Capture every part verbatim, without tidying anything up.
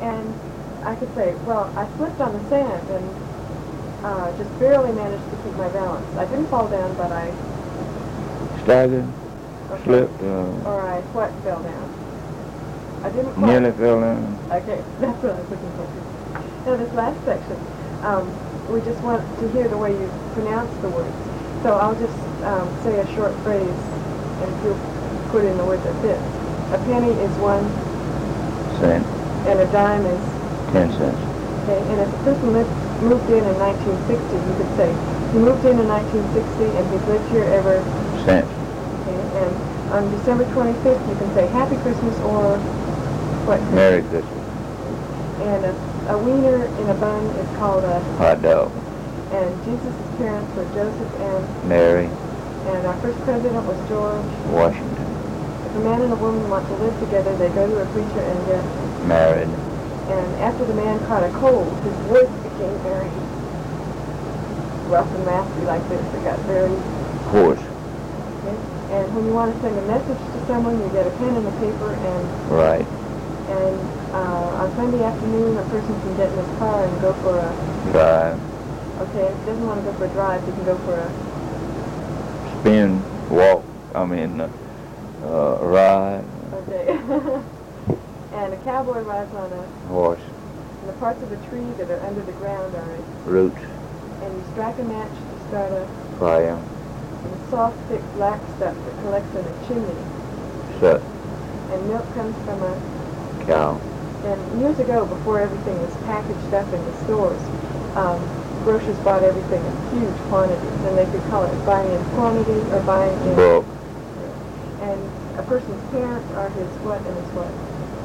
And I could say, well, I slipped on the sand and uh, just barely managed to keep my balance. I didn't fall down, but I Staggered, okay. slipped, uh, or I what fell down. I didn't quite. nearly fell down. Okay, that's what I was looking for. Now this last section, um, we just want to hear the way you pronounce the words. So I'll just um, say a short phrase, and you'll put in the word that fits. A penny is one Cent, and a dime is, ten cents. okay, and if a person lived, moved in in nineteen sixty, you could say, he moved in in nineteen sixty and he's lived here ever, Cent, okay, and on December twenty-fifth you can say Happy Christmas or what? Merry Christmas. And a, a wiener in a bun is called a, Hot dog. and Jesus' parents were Joseph and, Mary, and our first president was George. Washington. If a man and a woman want to live together, they go to a preacher and get, Married. and after the man caught a cold, his voice became very rough and raspy like this. It got very, Horse. okay? And when you want to send a message to someone, you get a pen and a paper, and Right. and uh, on Sunday afternoon, a person can get in his car and go for a, Drive. okay, if he doesn't want to go for a drive, he can go for a, Spin. Walk. I mean, uh, uh, ride. okay. And a cowboy rides on a, Horse. and the parts of a tree that are under the ground are, Roots. and you strike a match to start a, Fire. and the soft, thick, black stuff that collects in a chimney. Shut. And milk comes from a, Cow. and years ago, before everything was packaged up in the stores, um, grocers bought everything in huge quantities, and they could call it buying in quantity or buying in, Book. and a person's parents are his what and his what.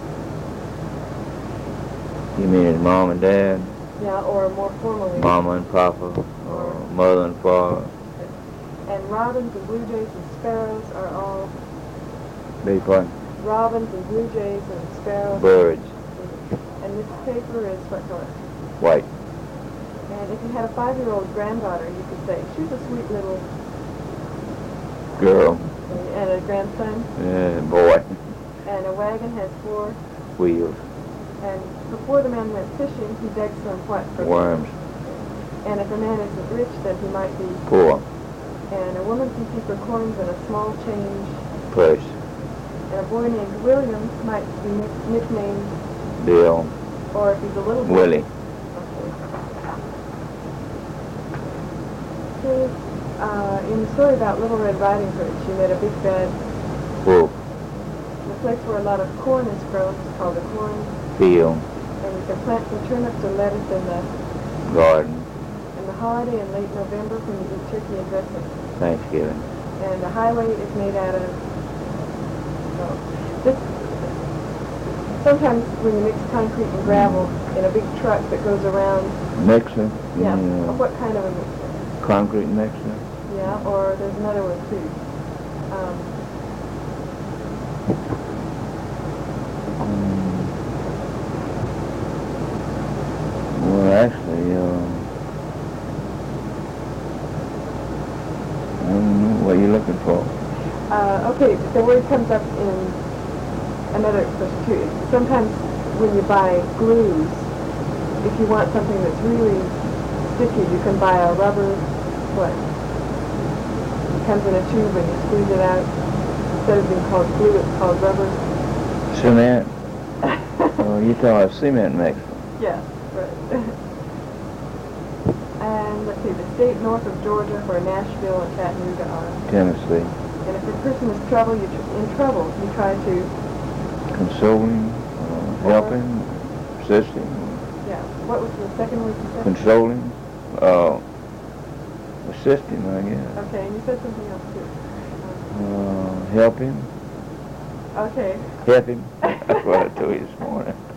You mean his mom and dad? Yeah, or more formally. Mama and Papa? Or mother and father? And robins and blue jays and sparrows are all, Big one. robins and blue jays and sparrows. Birds. And this paper is what color? White. And if you had a five-year-old granddaughter, you could say, she's a sweet little, Girl. and a grandson. Yeah, boy. And a wagon has four. Wheels. And before the man went fishing, he begged some what? For Worms. And if a man isn't rich, then he might be. Poor. And a woman can keep her coins in a small change. Purse. And a boy named William might be nick- nicknamed, Bill. or if he's a little boy. Willie. Okay. Uh, in the story about Little Red Riding Hood, she made a big bed. Wolf. The place where a lot of corn is grown is called a corn. Field. And you can plant some turnips or lettuce in the, Garden. in the holiday in late November when you eat turkey and dressing. Thanksgiving. And the highway is made out of, so, this, sometimes when you mix concrete and gravel in a big truck that goes around, Mixer. yeah, Yeah. what kind of a mixer? Concrete mixer. Yeah, or there's another one too. Um, Um, well, actually, uh, I don't know what you're looking for. uh, okay, the word comes up in another expression too. Sometimes when you buy glues, if you want something that's really sticky, you can buy a rubber, what? It comes in a tube and you squeeze it out. Instead of being called glue, it's called rubber. Cement. Oh, you're talking about cement mixer. Yeah, right. And let's see, the state north of Georgia where Nashville and Chattanooga are. Tennessee. And if a person is trouble, you tr- in trouble, you try to, Consoling, uh, helping, assisting, yeah. What was the second word you said? consoling, uh, assisting, I guess. Okay, and you said something else too. Uh, helping, Okay. help him. That's what I told you this morning.